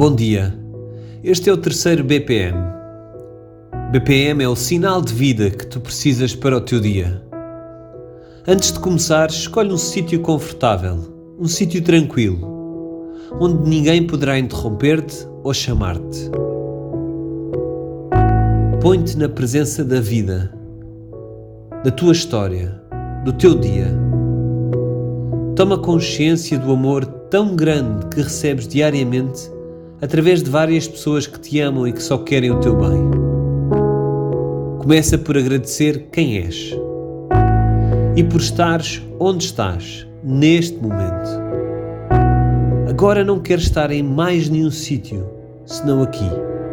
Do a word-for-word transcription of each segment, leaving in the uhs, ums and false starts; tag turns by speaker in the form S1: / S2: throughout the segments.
S1: Bom dia, este é o terceiro B P M. B P M é o sinal de vida que tu precisas para o teu dia. Antes de começar, escolhe um sítio confortável, um sítio tranquilo, onde ninguém poderá interromper-te ou chamar-te. Põe-te na presença da vida, da tua história, do teu dia. Toma consciência do amor tão grande que recebes diariamente através de várias pessoas que te amam e que só querem o teu bem. Começa por agradecer quem és e por estares onde estás, neste momento. Agora não queres estar em mais nenhum sítio, senão aqui.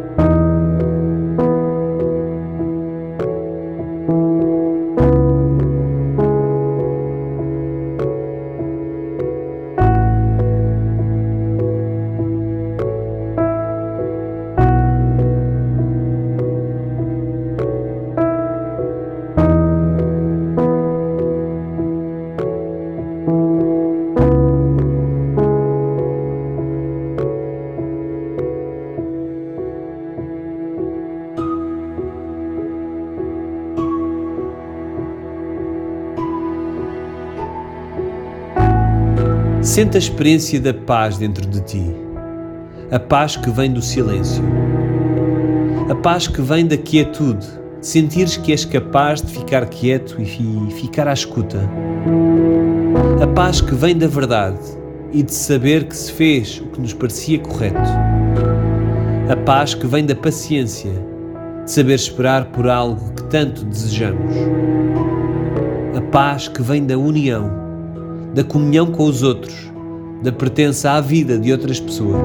S1: Sente a experiência da paz dentro de ti, a paz que vem do silêncio, a paz que vem da quietude, de sentires que és capaz de ficar quieto e ficar à escuta, a paz que vem da verdade e de saber que se fez o que nos parecia correto, a paz que vem da paciência, de saber esperar por algo que tanto desejamos, a paz que vem da união, da comunhão com os outros, da pertença à vida de outras pessoas.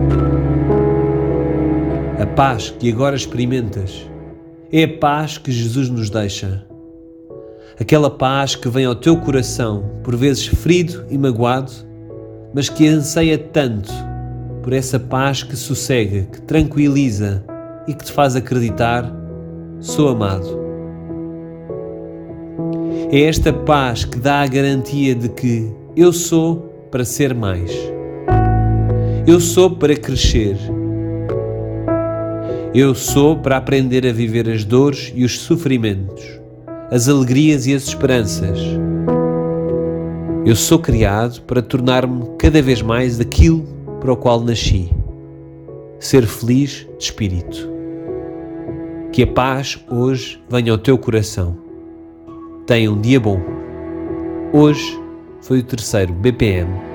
S1: A paz que agora experimentas é a paz que Jesus nos deixa. Aquela paz que vem ao teu coração, por vezes ferido e magoado, mas que anseia tanto por essa paz que sossega, que tranquiliza e que te faz acreditar: sou amado. É esta paz que dá a garantia de que eu sou para ser mais. Eu sou para crescer. Eu sou para aprender a viver as dores e os sofrimentos, as alegrias e as esperanças. Eu sou criado para tornar-me cada vez mais aquilo para o qual nasci. Ser feliz de espírito. Que a paz hoje venha ao teu coração. Tenha um dia bom. Hoje foi o terceiro B P M.